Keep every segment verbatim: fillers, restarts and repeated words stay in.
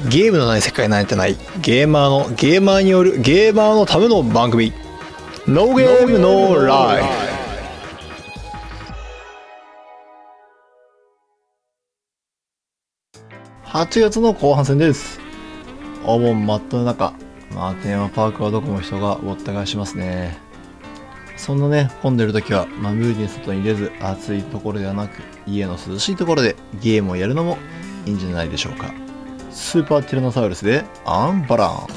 ゲームのない世界なんてない。ゲーマーのゲーマーによるゲーマーのための番組。ノーゲームノーライフ。はちがつの後半戦です。お盆真っ只中。まあテーマパークはどこも人がごった返しますね。そんなね、混んでる時は、まあ、無理に外に出ず、暑いところではなく、家の涼しいところでゲームをやるのもいいんじゃないでしょうか。スーパーティラノサウルスでアンバラン。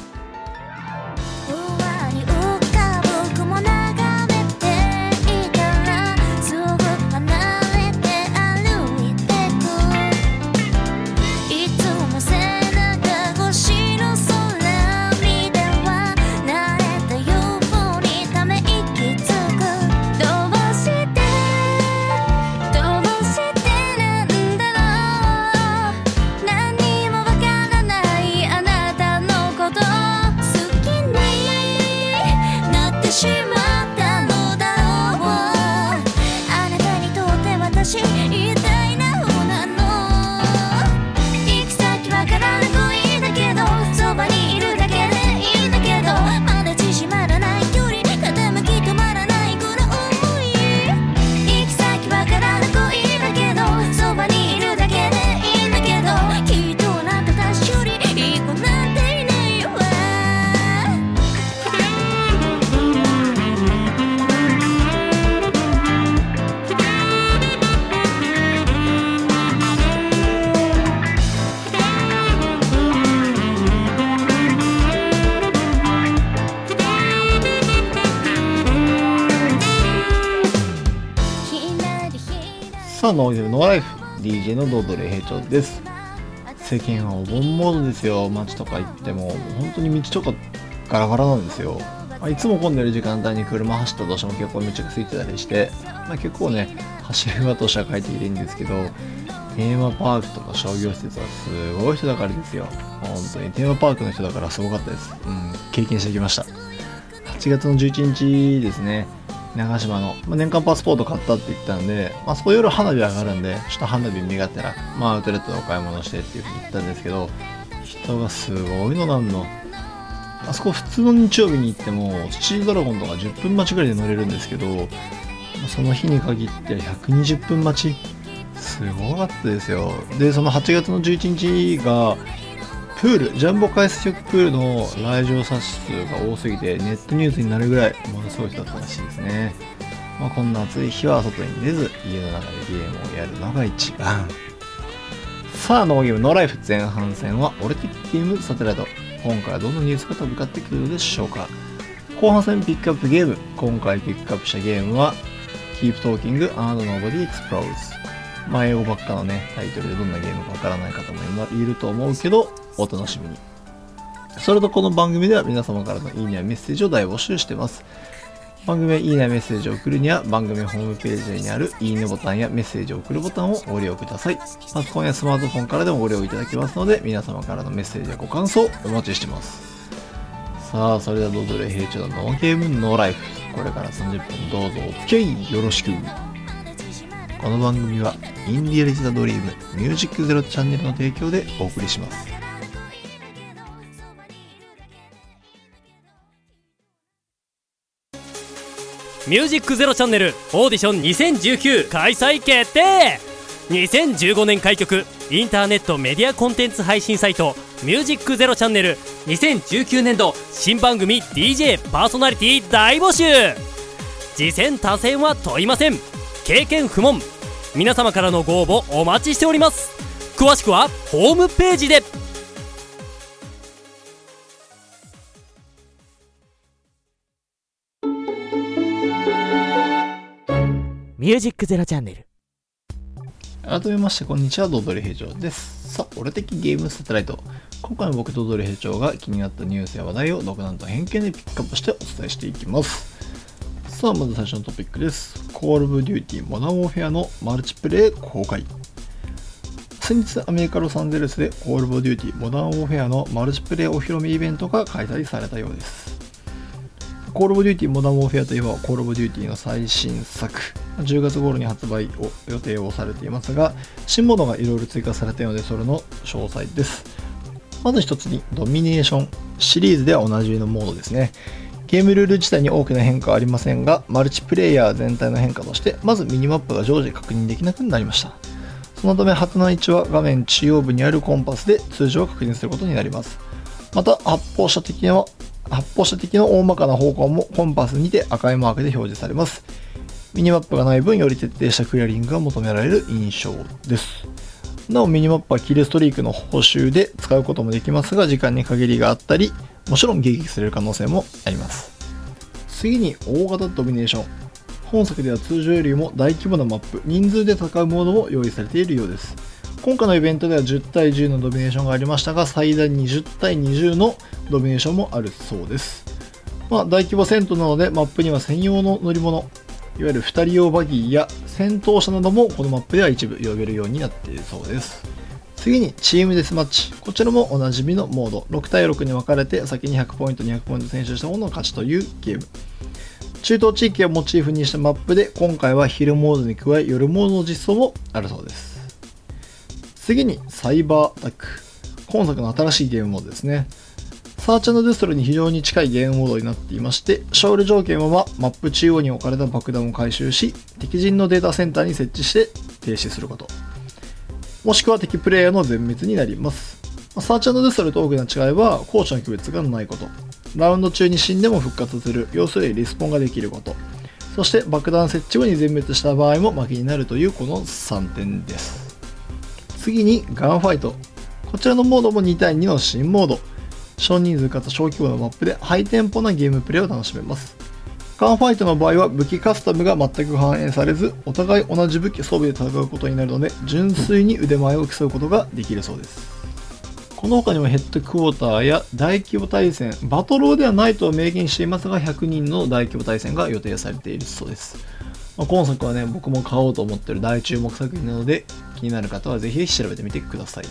さあ、ノーゲームノーライフ ディージェー のドードレイ平長です。世間はお盆モードですよ。街とか行っても本当に道とかガラガラなんですよ。まあ、いつも混んでる時間帯に車走ったとしても結構道が空いてたりして、まあ、結構ね走る側としては快適でいいんですけど、テーマパークとか商業施設はすごい人だかりですよ。本当にテーマパークの人だからすごかったです。うん、経験してきました。はちがつのじゅういちにちですね、長島の、まあ、年間パスポート買ったって言ったんで、まあ、そこ夜花火上がるんで、ちょっと花火見がてら、まあ、アウトレットでお買い物してっていうふうに言ったんですけど、人がすごいのなんの。あそこ普通の日曜日に行っても、スチールドラゴンとかじゅっぷん待ちぐらいで乗れるんですけど、その日に限ってひゃくにじゅっぷん待ち。すごかったですよ。で、そのはちがつのじゅういちにちが、プール、ジャンボ海水浴プールの来場者数が多すぎてネットニュースになるぐらいものすごい人だったらしいですね。まあ、こんな暑い日は外に出ず家の中でゲームをやるのが一番。さあ、ノーゲームノーライフ前半戦は俺的ゲームサテライト。今回はどんなニュースが飛び交ってくるのでしょうか。後半戦ピックアップゲーム。今回ピックアップしたゲームは Keep Talking and Nobody Explodes。まあ英語ばっかのねタイトルでどんなゲームかわからない方もいると思うけど、お楽しみに。それとこの番組では皆様からのいいねやメッセージを大募集しています。番組へいいねやメッセージを送るには番組ホームページにあるいいねボタンやメッセージを送るボタンをご利用ください。パソコンやスマートフォンからでもご利用いただけますので、皆様からのメッセージやご感想お待ちしています。さあ、それではどうぞレ平長のノーゲームノーライフ。これからさんじゅっぷんどうぞお付き合いよろしく。この番組はインディアリジタドリームミュージックゼロチャンネルの提供でお送りします。 ミュージックゼロチャンネルオーディションにせんじゅうきゅう開催決定。にせんじゅうごねん開局インターネットメディアコンテンツ配信サイトミュージックゼロチャンネルにせんじゅうきゅうねんど新番組 ディージェー パーソナリティ大募集。次戦他戦は問いません。経験不問。皆様からのご応募お待ちしております。詳しくはホームページで。 ミュージックゼロチャンネル。 改めましてこんにちは、ドドリ平長です。さあ、俺的ゲームサテライト。今回も僕ドドリ平長が気になったニュースや話題を独断と偏見でピックアップしてお伝えしていきます。さあ、まず最初のトピックです。コールオブデューティーモダンウォーフェアのマルチプレイ公開。先日アメリカロサンゼルスでコールオブデューティーモダンウォーフェアのマルチプレイお披露目イベントが開催されたようです。コールオブデューティーモダンウォーフェアといえばコールオブデューティーの最新作、じゅうがつ頃に発売を予定をされていますが、新モードがいろいろ追加されたのでそれの詳細です。 まず一つにドミネーション。シリーズではおなじみのモードですね。ゲームルール自体に大きな変化はありませんが、マルチプレイヤー全体の変化として、まずミニマップが常時確認できなくなりました。そのため、ハテナ位置は画面中央部にあるコンパスで通常確認することになります。また、発砲者的な、発砲者的の大まかな方向もコンパスにて赤いマークで表示されます。ミニマップがない分、より徹底したクリアリングが求められる印象です。なお、ミニマップはキルストリークの報酬で使うこともできますが、時間に限りがあったり、もちろん迎撃される可能性もあります。次に大型ドミネーション。本作では通常よりも大規模なマップ、人数で戦うモードも用意されているようです。今回のイベントではじゅうたいじゅうのドミネーションがありましたが、最大にじゅうたいにじゅうのドミネーションもあるそうです。まあ、大規模戦闘なので、マップには専用の乗り物、いわゆるふたり用バギーや戦闘車などもこのマップでは一部呼べるようになっているそうです。次にチームデスマッチ。こちらもおなじみのモード。ろくたいろくに分かれて先にひゃくポイント、にひゃくポイント選手したものの勝ちというゲーム。中東地域をモチーフにしたマップで、今回は昼モードに加え夜モードの実装もあるそうです。次にサイバーアタック。今作の新しいゲームモードですね。サーチ&デストロに非常に近いゲームモードになっていまして、勝利条件はマップ中央に置かれた爆弾を回収し、敵陣のデータセンターに設置して停止すること。もしくは敵プレイヤーの全滅になります。サーチ&デストロと大きな違いは、攻守の区別がないこと。ラウンド中に死んでも復活する、要するにリスポンができること。そして爆弾設置後に全滅した場合も負けになるというこのさんてんです。次にガンファイト。こちらのモードもにたいにの新モード。少人数かつ小規模なマップでハイテンポなゲームプレイを楽しめます。ガンファイトの場合は武器カスタムが全く反映されず、お互い同じ武器装備で戦うことになるので、純粋に腕前を競うことができるそうです。この他にもヘッドクォーターや大規模対戦、バトローではないと明言していますが、ひゃくにんの大規模対戦が予定されているそうです。まあ、今作はね、僕も買おうと思っている大注目作品なので、気になる方はぜひ調べてみてください。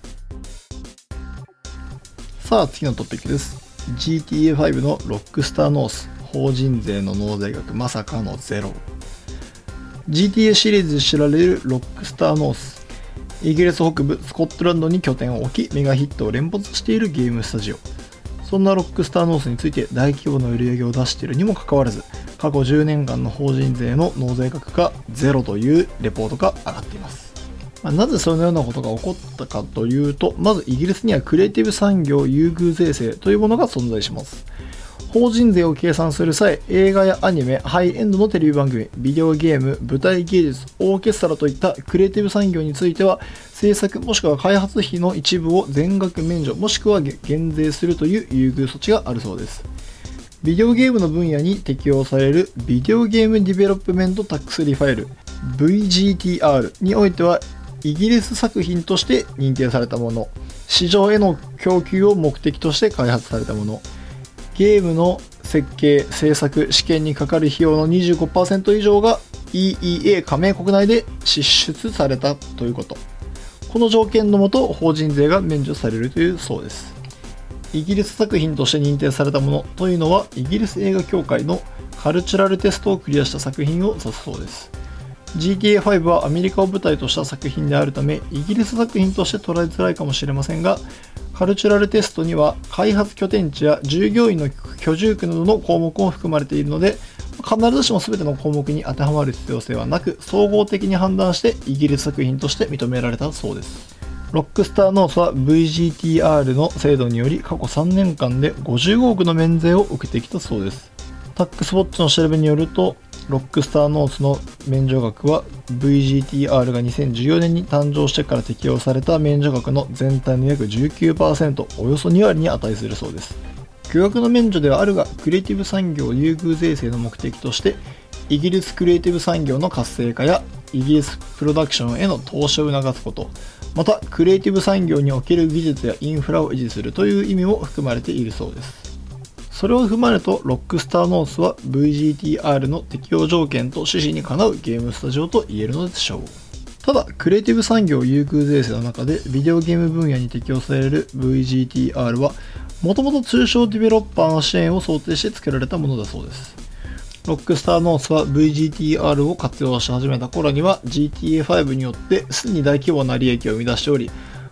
さあ、次のトピックです。ジーティーエーファイブ のロックスターノース、法人税の納税額まさかのゼロ。ジーティーエー シリーズで知られるロックスターノース。イギリス北部スコットランドに拠点を置き、メガヒットを連発しているゲームスタジオ。そんなロックスターノースについて大規模な売り上げを出しているにもかかわらず、過去じゅうねんかんの法人税の納税額がゼロというレポートが上がっています。まあ、なぜそのようなことが起こったかというと、まずイギリスにはクリエイティブ産業優遇税制というものが存在します。法人税を計算する際、映画やアニメ、ハイエンドのテレビ番組、ビデオゲーム、舞台芸術、オーケストラといったクリエイティブ産業については、制作もしくは開発費の一部を全額免除もしくは減税するという優遇措置があるそうです。ビデオゲームの分野に適用されるビデオゲームディベロップメントタックスリファイル ブイジーティーアール においては、イギリス作品として認定されたもの、市場への供給を目的として開発されたもの、ゲームの設計、制作、試験にかかる費用の にじゅうごパーセント 以上が イーイーエー 加盟国内で支出されたということ。この条件のもと、法人税が免除されるというそうです。イギリス作品として認定されたものというのは、イギリス映画協会のカルチュラルテストをクリアした作品を指すそうです。ジーティーエーファイブ はアメリカを舞台とした作品であるため、イギリス作品として捉えづらいかもしれませんが、カルチュラルテストには開発拠点地や従業員の居住区などの項目も含まれているので、必ずしも全ての項目に当てはまる必要性はなく、総合的に判断してイギリス作品として認められたそうです。ロックスターノースは ブイジーティーアール の制度により過去さんねんかんでごじゅうごおくの免税を受けてきたそうです。タックスウォッチの調べによると、ロックスターノースの免除額は ブイジーティーアール がにせんじゅうよねんに誕生してから適用された免除額の全体の約 じゅうきゅうパーセント、およそにわりに値するそうです。巨額の免除ではあるが、クリエイティブ産業優遇税制の目的として、イギリスクリエイティブ産業の活性化やイギリスプロダクションへの投資を促すこと、またクリエイティブ産業における技術やインフラを維持するという意味も含まれているそうです。それを踏まえると、ロックスターノースは ブイジーティーアール の適用条件と趣旨にかなうゲームスタジオと言えるのでしょう。ただ、クリエイティブ産業優遇税制の中でビデオゲーム分野に適用される ブイジーティーアール は、もともと通商ディベロッパーの支援を想定して作られたものだそうです。ロックスターノースは ブイジーティーアール を活用し始めた頃には ジーティーエーファイブ によってすでに大規模な利益を生み出しており、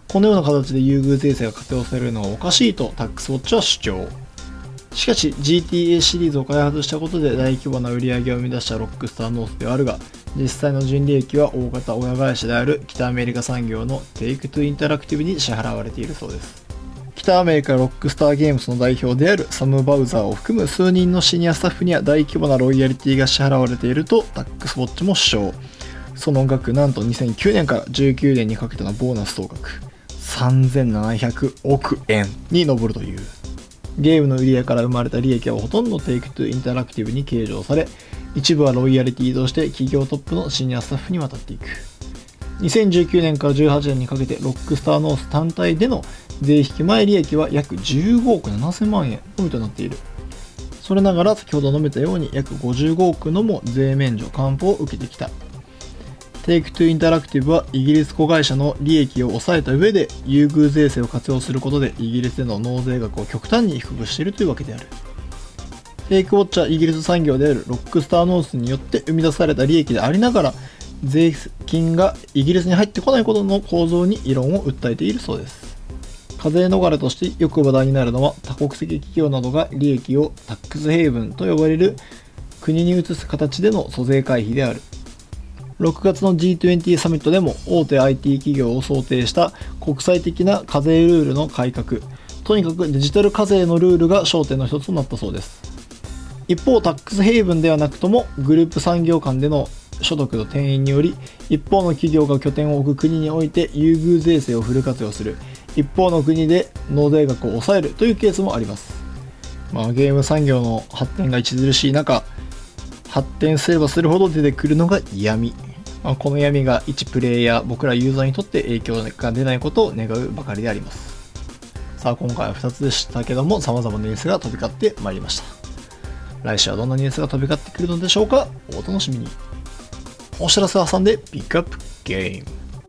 このような形で優遇税制が活用されるのはおかしいとタックスウォッチは主張。しかし ジーティーエー シリーズを開発したことで大規模な売り上げを生み出したロックスターノースではあるが、実際の純利益は大型親会社である北アメリカ産業のテイクトゥインタラクティブに支払われているそうです。北アメリカロックスターゲームズの代表であるサム・バウザーを含む数人のシニアスタッフには大規模なロイヤリティが支払われているとタックスウォッチも主張。その額なんとにせんきゅうねんからじゅうきゅうねんにかけてのボーナス総額さんぜんななひゃくおくえんに上るという。ゲームの売り上げから生まれた利益はほとんどテイクトゥインタラクティブに計上され、一部はロイヤリティとして企業トップのシニアスタッフに渡っていく。にせんじゅうきゅうねんからじゅうはちねんにかけてロックスターノース単体での税引き前利益は約じゅうごおくななせんまんえんのみとなっている。それながら先ほど述べたように約ごじゅうごおくのも税免除還付を受けてきた。テイクトゥインタラクティブはイギリス子会社の利益を抑えた上で優遇税制を活用することでイギリスでの納税額を極端に低くしているというわけである。テイクウォッチはイギリス産業であるロックスターノースによって生み出された利益でありながら、税金がイギリスに入ってこないことの構造に異論を訴えているそうです。課税逃れとしてよく話題になるのは、多国籍企業などが利益をタックスヘイブンと呼ばれる国に移す形での租税回避である。ろくがつの ジートゥエンティー サミットでも大手 アイティー 企業を想定した国際的な課税ルールの改革、とにかくデジタル課税のルールが焦点の一つとなったそうです。一方、タックスヘイブンではなくともグループ産業間での所得の転移により、一方の企業が拠点を置く国において優遇税制をフル活用する、一方の国で納税額を抑えるというケースもあります。まあ、ゲーム産業の発展が著しい中、発展すればするほど出てくるのが闇。まあ、この闇が一プレイヤー、僕らユーザーにとって影響が出ないことを願うばかりであります。さあ、今回はふたつでしたけども、様々なニュースが飛び交ってまいりました。来週はどんなニュースが飛び交ってくるのでしょうか。お楽しみに。お知らせを挟んでピックアップゲーム。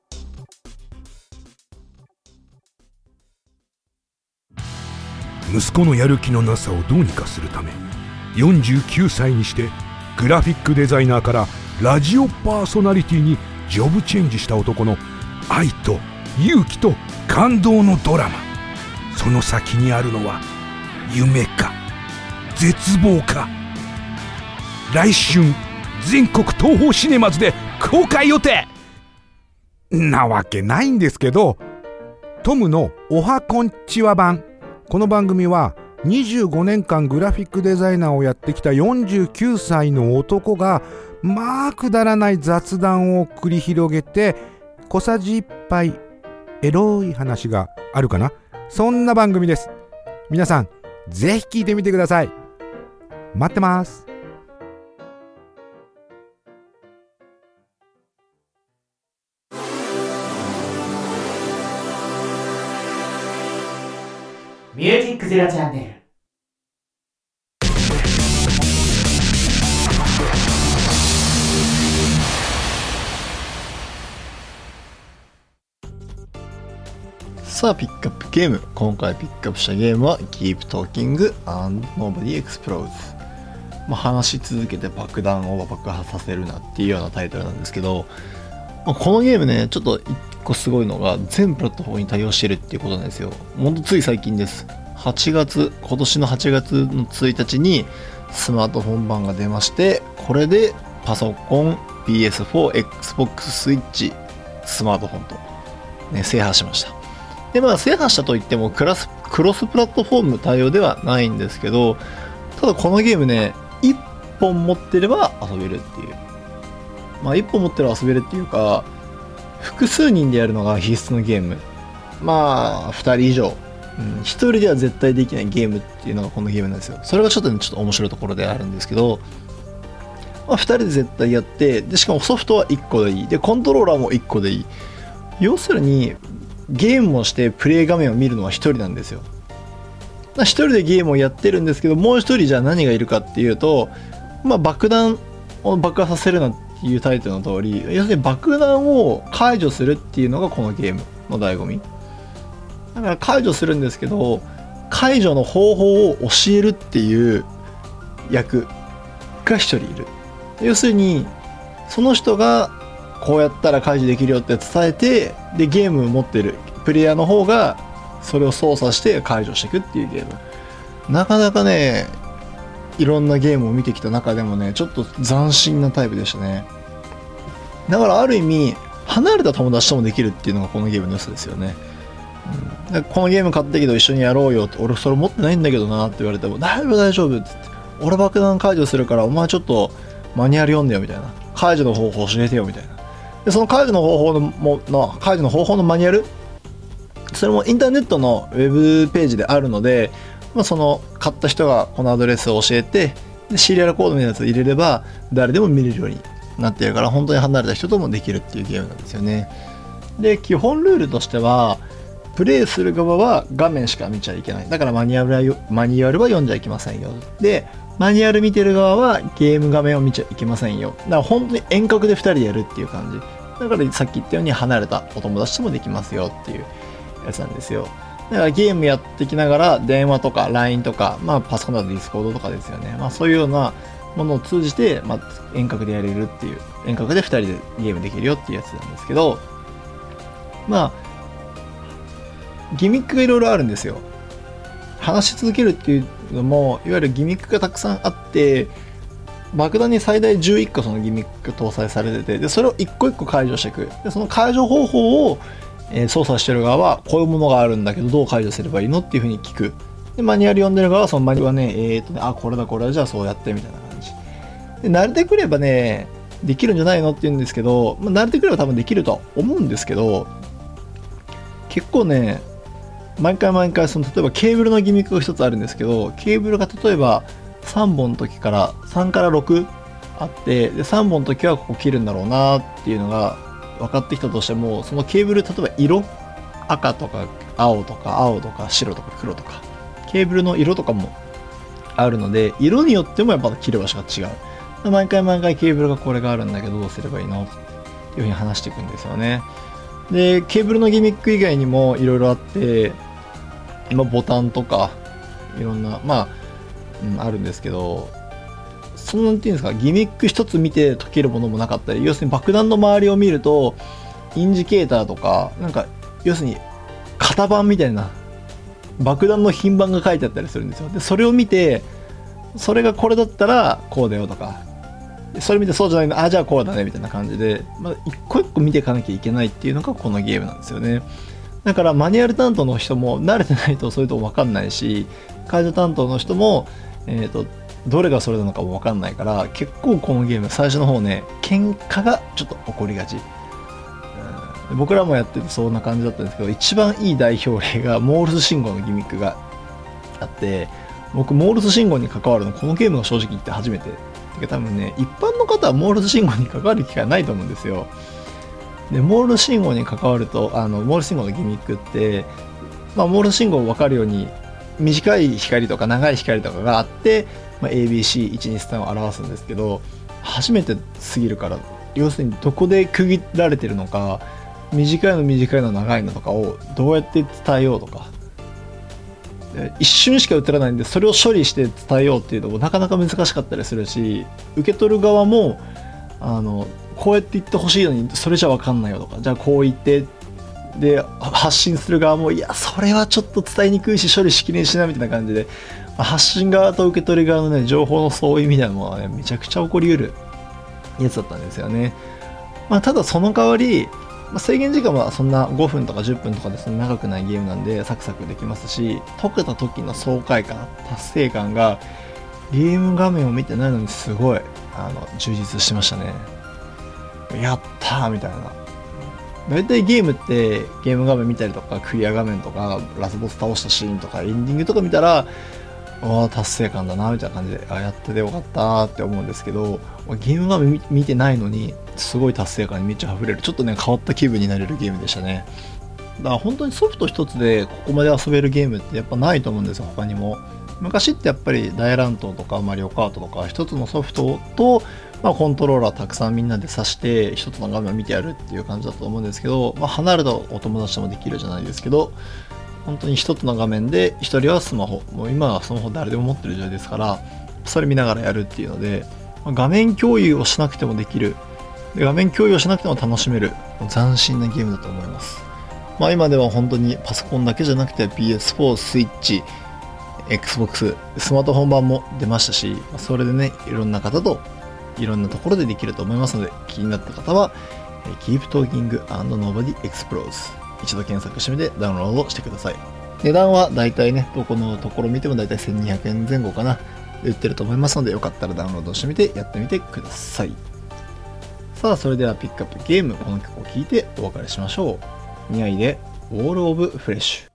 息子のやる気のなさをどうにかするため、よんじゅうきゅうさいにしてグラフィックデザイナーからラジオパーソナリティにジョブチェンジした男の愛と勇気と感動のドラマ。その先にあるのは夢か絶望か。来春全国東宝シネマズで公開予定なわけないんですけど、トムのおはこんちは版。この番組はにじゅうごねんかんグラフィックデザイナーをやってきたよんじゅうきゅうさいの男がまあくだらない雑談を繰り広げて、小さじいっぱいエロい話があるかな、そんな番組です。皆さんぜひ聞いてみてください。待ってます。 ミュージックゼロチャンネル。 さあ、ピックアップゲーム。今回ピックアップしたゲームは Keep Talking and Nobody Explodes。まあ、話し続けて爆弾を爆破させるなっていうようなタイトルなんですけど、まあ、このゲームね、ちょっと一個すごいのが全プラットフォームに対応してるっていうことなんですよ。ほんとつい最近です。はちがつ、今年のはちがつのついたちにスマートフォン版が出まして、これでパソコン、ピーエスフォー、Xbox スイッチ、スマートフォンと、ね、制覇しました。で、まあ制覇したといってもクラスクロスプラットフォーム対応ではないんですけど、ただこのゲームね、いっぽん持ってれば遊べるっていう。まあいっぽん持ってれば遊べるっていうか、複数人でやるのが必須のゲーム。まあふたり以上。うん、ひとりでは絶対できないゲームっていうのがこのゲームなんですよ。それがちょっとね、ちょっと面白いところであるんですけど、まあ、ふたりで絶対やって、でしかもソフトはいっこでいい。で、コントローラーもいっこでいい。要するに、ゲームをしてプレイ画面を見るのはひとりなんですよ。ひとりでゲームをやってるんですけど、もうひとりじゃあ何がいるかっていうと、まあ、爆弾を爆破させるなっていうタイトルの通り、要するに爆弾を解除するっていうのがこのゲームの醍醐味。だから解除するんですけど、解除の方法を教えるっていう役がひとりいる。要するにその人がこうやったら解除できるよって伝えて、でゲームを持ってるプレイヤーの方がそれを操作して解除していくっていうゲーム。なかなかね、いろんなゲームを見てきた中でもね、ちょっと斬新なタイプでしたね。だからある意味離れた友達ともできるっていうのがこのゲームの良さですよね。うん、このゲーム買ったけど一緒にやろうよって、俺それ持ってないんだけどなって言われても、大丈夫大丈夫って、俺爆弾解除するからお前ちょっとマニュアル読んでよみたいな、解除の方法教えてよみたいな。でその解除の方法のもの解除の方法のマニュアル、それもインターネットのウェブページであるので、まあ、その買った人がこのアドレスを教えて、でシリアルコードのやつを入れれば誰でも見れるようになっているから、本当に離れた人ともできるっていうゲームなんですよね。で基本ルールとしては、プレイする側は画面しか見ちゃいけない。だからマニュアルはマニュアルは読んじゃいけませんよ。でマニュアル見てる側はゲーム画面を見ちゃいけませんよ。だから本当に遠隔でふたりでやるっていう感じ。だからさっき言ったように離れたお友達ともできますよっていうやつなんですよ。だからゲームやってきながら電話とか ライン とか、まあパソコンだとディスコードとかですよね。まあそういうようなものを通じて、まあ、遠隔でやれるっていう、遠隔でふたりでゲームできるよっていうやつなんですけど、まあギミックがいろいろあるんですよ。話し続けるっていうのもいわゆるギミックがたくさんあって、爆弾に最大じゅういっこそのギミックが搭載されてて、でそれを一個一個解除していく。でその解除方法を、えー、操作してる側はこういうものがあるんだけどどう解除すればいいのっていうふうに聞く。でマニュアル読んでる側はそのマニュアルはね、えーとね、あこれだこれだじゃあそうやってみたいな感じで、慣れてくればねできるんじゃないのって言うんですけど、まあ、慣れてくれば多分できるとは思うんですけど、結構ね毎回毎回その例えばケーブルのギミックが一つあるんですけど、ケーブルが例えばさんぼんの時からさんからろくあって、でさんぼんの時はここ切るんだろうなっていうのが分かってきたとしても、そのケーブル例えば色、赤とか青とか青とか白とか黒とかケーブルの色とかもあるので、色によってもやっぱ切る場所が違う。毎回毎回ケーブルがこれがあるんだけどどうすればいいのっていうふうに話していくんですよね。でケーブルのギミック以外にもいろいろあって、まあ、ボタンとかいろんなまあ、うん、あるんですけど、そのなんていうんですか、ギミック一つ見て解けるものもなかったり、要するに爆弾の周りを見るとインジケーターとかなんか要するに型番みたいな爆弾の品番が書いてあったりするんですよ。でそれを見て、それがこれだったらこうだよとか、それ見てそうじゃないの、あじゃあこうだねみたいな感じで、まあ、一個一個見ていかなきゃいけないっていうのがこのゲームなんですよね。だからマニュアル担当の人も慣れてないとそういうとこ分かんないし、解除担当の人も、えーと、どれがそれなのかも分かんないから、結構このゲーム最初の方ね喧嘩がちょっと起こりがち、うん、僕らもやっててそんな感じだったんですけど、一番いい代表例がモールス信号のギミックがあって、僕モールス信号に関わるのこのゲームが正直言って初めて、てか多分ね一般の方はモールス信号に関わる機会ないと思うんですよ。でモールス信号に関わると、あのモールス信号のギミックって、まあ、モールス信号分かるように短い光とか長い光とかがあって、まあ、エービーシーいちにさん を表すんですけど、初めてすぎるから、要するにどこで区切られてるのか、短いの短いの長いのとかをどうやって伝えようとか、一瞬しか映らないんでそれを処理して伝えようっていうのもなかなか難しかったりするし、受け取る側もあのこうやって言ってほしいのにそれじゃ分かんないよとか、じゃあこう言ってで発信する側もいやそれはちょっと伝えにくいし処理しきれんしなみたいな感じで、発信側と受け取り側のね情報の相違みたいなものはねめちゃくちゃ起こりうるやつだったんですよね。まあ、ただその代わり、まあ、制限時間はそんなごふんとかじゅっぷんとかでそんな長くないゲームなんでサクサクできますし、解けた時の爽快感達成感がゲーム画面を見てないのにすごいあの充実してましたね。やったーみたいな。だいたいゲームってゲーム画面見たりとかクリア画面とかラスボス倒したシーンとかエンディングとか見たらああ達成感だなみたいな感じで、あやっててよかったーって思うんですけど、ゲーム画面見てないのにすごい達成感にめっちゃ溢れる、ちょっとね変わった気分になれるゲームでしたね。だから本当にソフト一つでここまで遊べるゲームってやっぱないと思うんですよ。他にも昔ってやっぱり大乱闘とかマリオカートとか一つのソフトと、まあ、コントローラーたくさんみんなで挿して一つの画面を見てやるっていう感じだと思うんですけど、まあ、離れたお友達ともできるじゃないですけど、本当に一つの画面で一人はスマホ、もう今はスマホ誰でも持ってる時代ですからそれ見ながらやるっていうので、画面共有をしなくてもできる、で画面共有をしなくても楽しめる斬新なゲームだと思います。 まあ今では本当にパソコンだけじゃなくて ピーエスフォー、スイッチ、Xbox、スマートフォン版も出ましたし、それでね、いろんな方といろんなところでできると思いますので、気になった方は Keep Talking and Nobody Explodes 一度検索してみてダウンロードしてください。値段はだいたいね、どこのところ見てもだいたいせんにひゃくえん前後かなで売ってると思いますので、よかったらダウンロードしてみてやってみてください。さあ、それではピックアップゲーム、この曲を聴いてお別れしましょう。にあいで Wall of Flesh。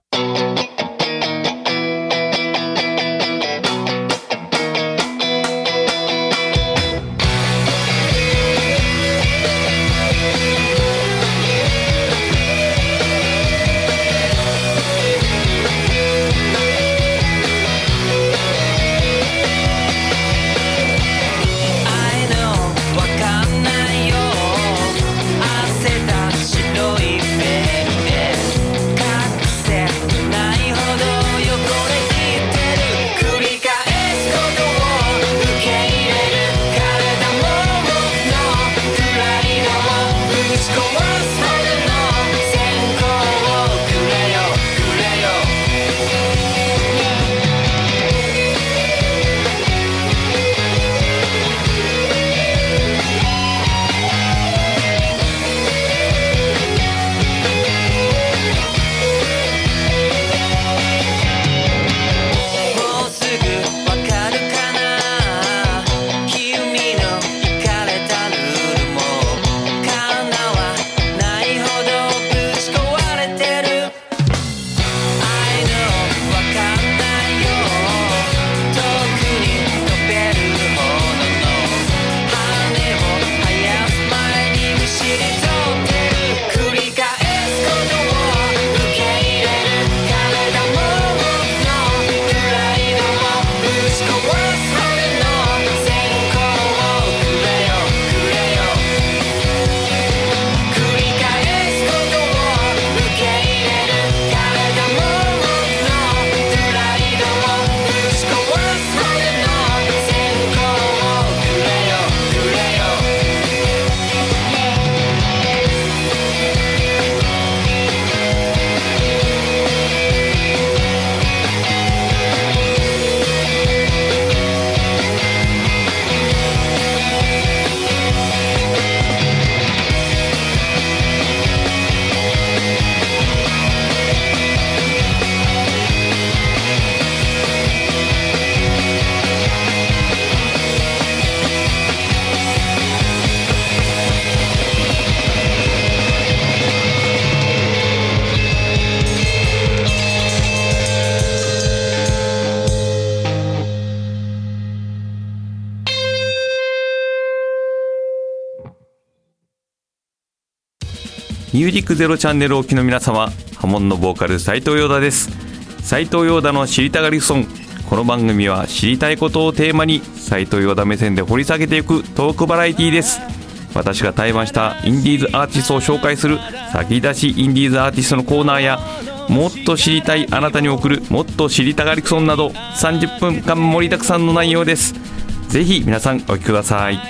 ミュージックゼロチャンネルをお聞きの皆様、ハモンのボーカル斉藤陽太です。斉藤陽太の知りたがりソン。この番組は知りたいことをテーマに斉藤陽太目線で掘り下げていくトークバラエティです。私が対バンしたインディーズアーティストを紹介する先出しインディーズアーティストのコーナーや、もっと知りたいあなたに送るもっと知りたがりソンなどさんじゅっぷんかん盛りだくさんの内容です。ぜひ皆さんお聞きください。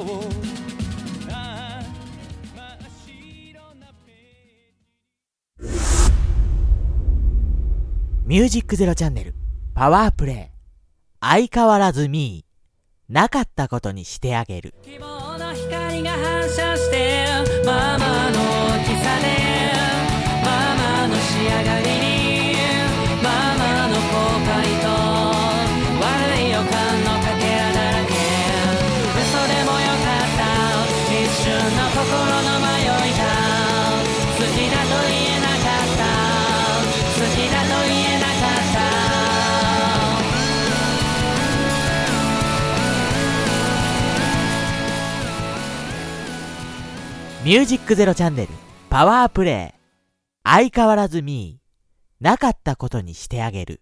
ミュージックゼロチャンネルパワープレイ。相変わらずミーなかったことにしてあげる。 希望の光が反射してママの大きさでママの仕上がりにママの後悔と悪い予感のかけらだらけ。嘘でもよかった一瞬の心の迷いが好きだと言えなかった好きだと言えなかったミュージックゼロチャンネルパワープレイ。相変わらずミーなかったことにしてあげる。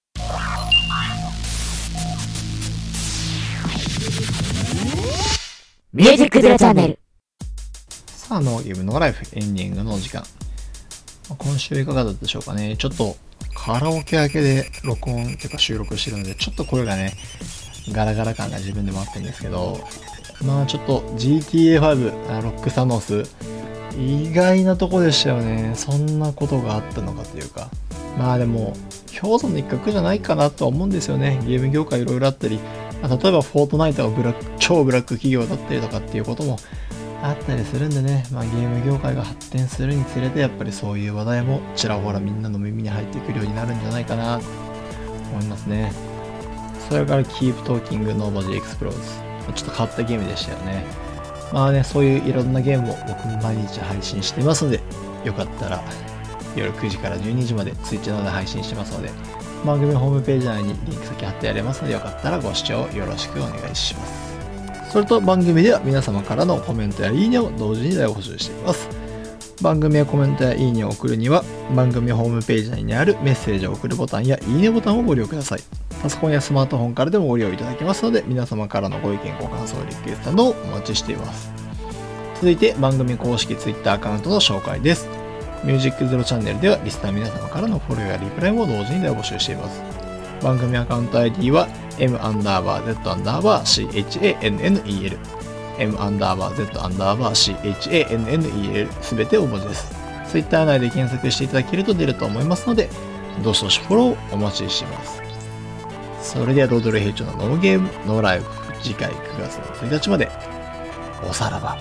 ミュージックゼロチャンネル。 さあ、ノーゲームノーライフエンディングのお時間。今週いかがだったでしょうかね。ちょっとカラオケ明けで録音というか収録してるので、ちょっと声がねガラガラ感が自分でもあってるんですけど、まあちょっと ジーティーエーファイブ ロックサノース意外なとこでしたよね。そんなことがあったのかというか。まあでも、氷山の一角じゃないかなとは思うんですよね。ゲーム業界いろいろあったり、まあ、例えばフォートナイトがブラック超ブラック企業だったりとかっていうこともあったりするんでね、まあ、ゲーム業界が発展するにつれてやっぱりそういう話題もちらほらみんなの耳に入ってくるようになるんじゃないかなと思いますね。それから Keep Talking Nobody Explodes、ちょっと変わったゲームでしたよね。まあね、そういういろんなゲームを僕も毎日配信していますので、よかったら夜くじからじゅうにじまで Twitch などで配信してますので、番組ホームページ内にリンク先貼ってありますので、よかったらご視聴よろしくお願いします。それと番組では皆様からのコメントやいいねを同時に大募集しています。番組やコメントやいいねを送るには、番組ホームページ内にあるメッセージを送るボタンやいいねボタンをご利用ください。パソコンやスマートフォンからでもご利用いただけますので、皆様からのご意見ご感想リクエストなどをお待ちしています。続いて番組公式 Twitter アカウントの紹介です。ミュージックゼロチャンネルではリスナー皆様からのフォローやリプライも同時に大募集しています。番組アカウント アイディー は m アンダーバー z アンダーバー c h a n n e l m アンダーバー z アンダーバー c h a n n e l すべて大文字です。Twitter 内で検索していただけると出ると思いますので、どしどしフォローお待ちしています。それではロードル兵長のノーゲームノーライフ、次回くがつのついたちまでおさらば。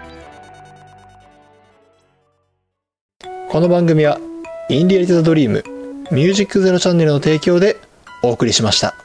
この番組はインリアリティドリームミュージックゼロチャンネルの提供でお送りしました。